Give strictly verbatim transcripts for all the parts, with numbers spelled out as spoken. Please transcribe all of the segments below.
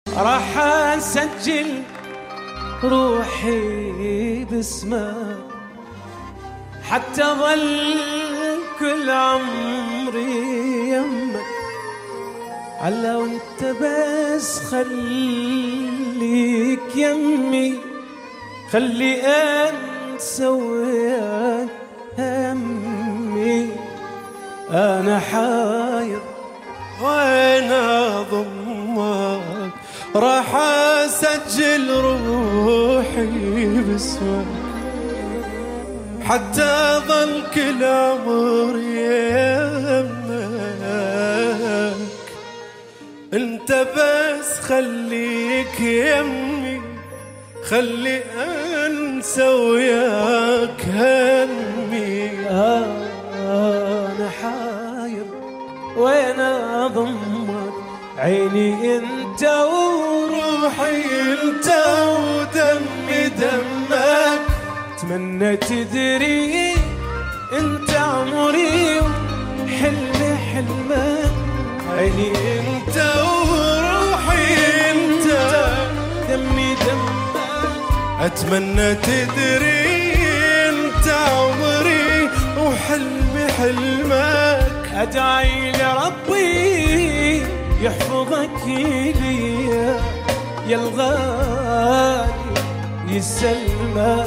راح اسجل روحي باسمك حتى ظل كل عمري يمك. على وانت بس خليك يمي، خلي انسى وياك همي. انا حاير وانا ضمك، راح اسجل روحي باسمك حتى ظل كل عمري يمك. انت بس خليك يمي، خلي انسى وياك همي. انا حاير وانا ضمك، عيني انت وروحي انت ودمي دمك. اتمنى تدري انت عمري وحلمي حلمك، عيني انت وروحي انت دمي دمك. اتمنى تدري انت عمري وحلمي حلمك. ادعي لربي يحفظك لي يا الغالي يسلمك.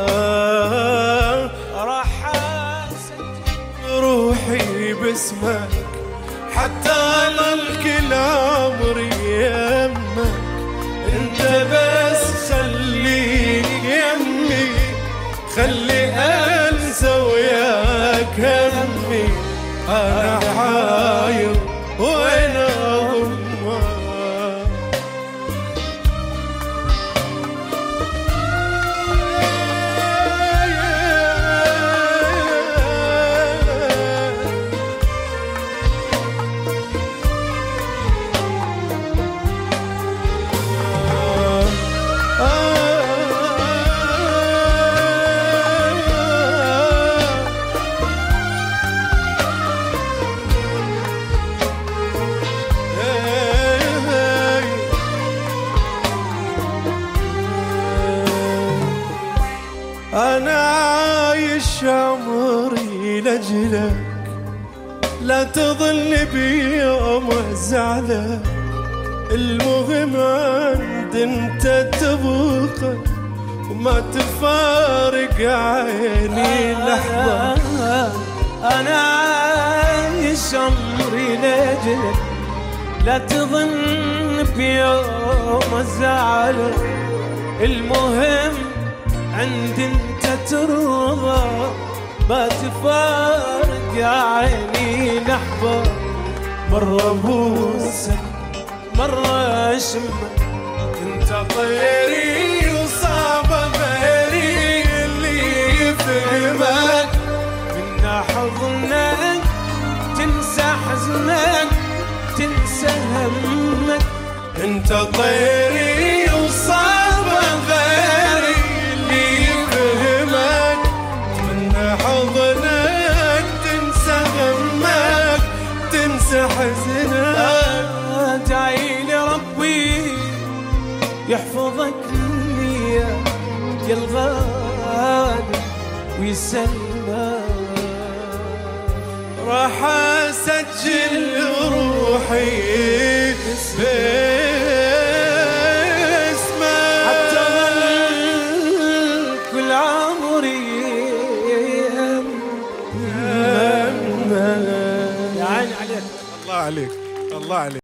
راح اسجل روحي باسمك حتى ظل كل عمري يمك. انت بس خليك يمي، خلي انسى وياك همي. انا حاير وانا ضمك. أنا عايش عمري لأجلك، لا تظل بي يوم أزعلك. المهم عند انت تبقى وما تفارق عيني لحظة. أنا عايش عمري لأجلك، لا تظن بيوم أزعلك. المهم عند انت ترضى ما تفارق عيني لحظة. مرة بوسك مرة اشمك، انت طيري وصعب غيري اللي يفهمك. من حضنك تنسى حزنك تنسى همك. انت طيري وصعب غيري اللي يفهمك. من حضنك تنسى همك تنسى حزنك. ادعي لربي يحفظك لي يا الغالي ويسلمك. راح اسجل روحي باسمك حتى ظل كل عمري يا عيني عليك. الله عليك الله عليك.